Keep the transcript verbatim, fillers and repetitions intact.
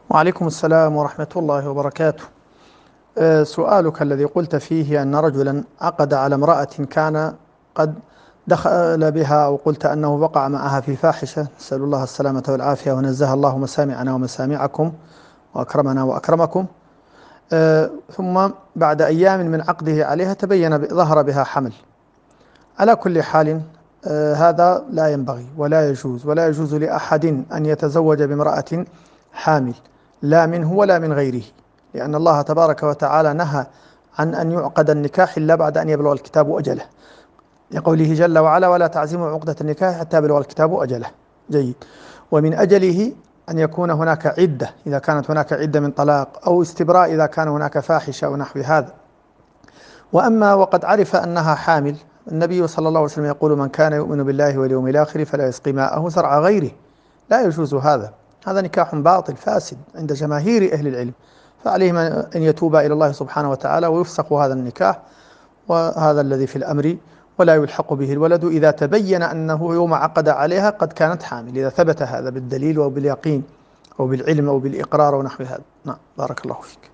وعليكم السلام ورحمة الله وبركاته. آه، سؤالك الذي قلت فيه أن رجلا عقد على امرأة كان قد دخل بها، أو قلت أنه وقع معها في فاحشة، نسأل الله السلامة والعافية ونزه الله مسامعنا ومسامعكم وأكرمنا وأكرمكم. آه، ثم بعد أيام من عقده عليها تبين ب- ظهر بها حمل. على كل حال، آه، هذا لا ينبغي ولا يجوز، ولا يجوز لأحد أن يتزوج بامرأة حامل، لا منه ولا من غيره، لأن الله تبارك وتعالى نهى عن أن يعقد النكاح إلا بعد أن يبلغ الكتاب أجله، لقوله جل وعلا: ولا تعزموا عقدة النكاح حتى يبلغ الكتاب أجله. جيد. ومن أجله أن يكون هناك عدة، إذا كانت هناك عدة من طلاق أو استبراء إذا كان هناك فاحشة أو نحو هذا. وأما وقد عرف أنها حامل، النبي صلى الله عليه وسلم يقول: من كان يؤمن بالله واليوم الآخر فلا يسقي ماءه زرع غيره. لا يجوز هذا، هذا نكاح باطل فاسد عند جماهير أهل العلم، فعليهم أن يتوبا إلى الله سبحانه وتعالى ويفسخ هذا النكاح، وهذا الذي في الأمر، ولا يلحق به الولد إذا تبين أنه يوم عقد عليها قد كانت حامل، إذا ثبت هذا بالدليل أو باليقين أو بالعلم أو بالإقرار ونحو هذا. نعم، بارك الله فيك.